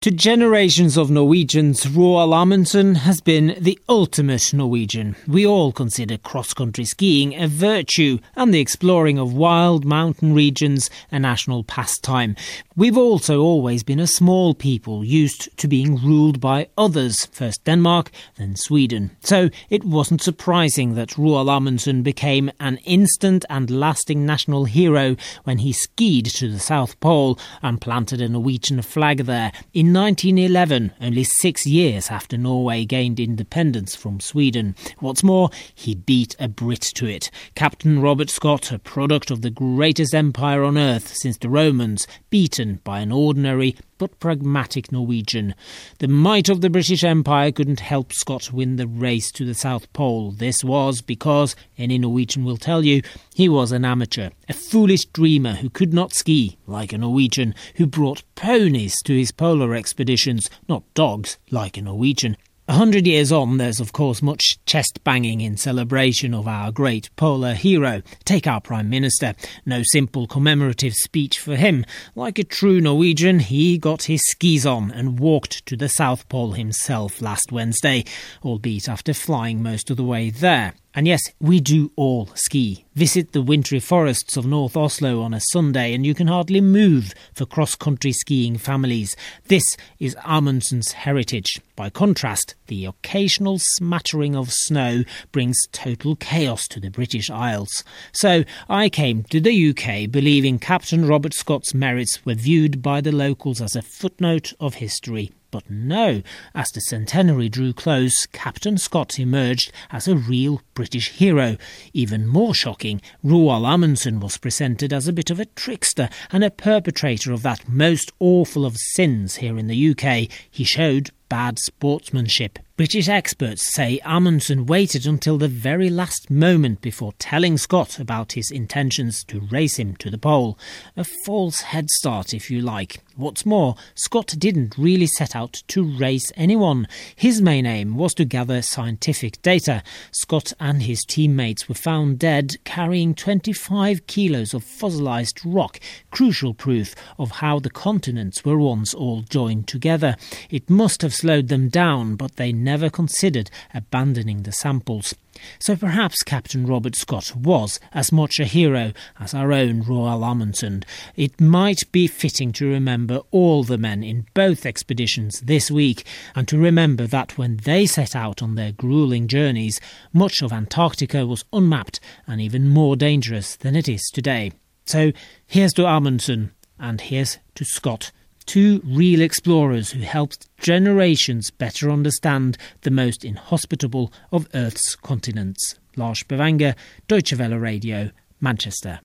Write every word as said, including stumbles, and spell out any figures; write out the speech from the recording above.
To generations of Norwegians, Roald Amundsen has been the ultimate Norwegian. We all consider cross-country skiing a virtue and the exploring of wild mountain regions a national pastime. We've also always been a small people, used to being ruled by others, first Denmark, then Sweden. So it wasn't surprising that Roald Amundsen became an instant and lasting national hero when he skied to the South Pole and planted a Norwegian flag there in nineteen eleven, only six years after Norway gained independence from Sweden. What's more, he beat a Brit to it. Captain Robert Scott, a product of the greatest empire on earth since the Romans, beaten by an ordinary but pragmatic Norwegian. The might of the British Empire couldn't help Scott win the race to the South Pole. This was because, any Norwegian will tell you, he was an amateur, a foolish dreamer who could not ski like a Norwegian, who brought ponies to his polar expeditions, not dogs like a Norwegian. A hundred years on, there's of course much chest-banging in celebration of our great polar hero. Take our Prime Minister. No simple commemorative speech for him. Like a true Norwegian, he got his skis on and walked to the South Pole himself last Wednesday, albeit after flying most of the way there. And yes, we do all ski. Visit the wintry forests of North Oslo on a Sunday and you can hardly move for cross-country skiing families. This is Amundsen's heritage. By contrast, the occasional smattering of snow brings total chaos to the British Isles. So I came to the U K believing Captain Robert Scott's merits were viewed by the locals as a footnote of history. But no, as the centenary drew close, Captain Scott emerged as a real British hero. Even more shocking, Roald Amundsen was presented as a bit of a trickster and a perpetrator of that most awful of sins here in the U K. He showed bad sportsmanship. British experts say Amundsen waited until the very last moment before telling Scott about his intentions to race him to the pole. A false head start, if you like. What's more, Scott didn't really set out to race anyone. His main aim was to gather scientific data. Scott and his teammates were found dead, carrying twenty-five kilos of fossilised rock, crucial proof of how the continents were once all joined together. It must have slowed them down, but they never considered abandoning the samples. So perhaps Captain Robert Scott was as much a hero as our own Roald Amundsen. It might be fitting to remember all the men in both expeditions this week, and to remember that when they set out on their gruelling journeys, much of Antarctica was unmapped and even more dangerous than it is today. So here's to Amundsen, and here's to Scott. Two real explorers who helped generations better understand the most inhospitable of Earth's continents. Lars Bavanger, Deutsche Welle Radio, Manchester.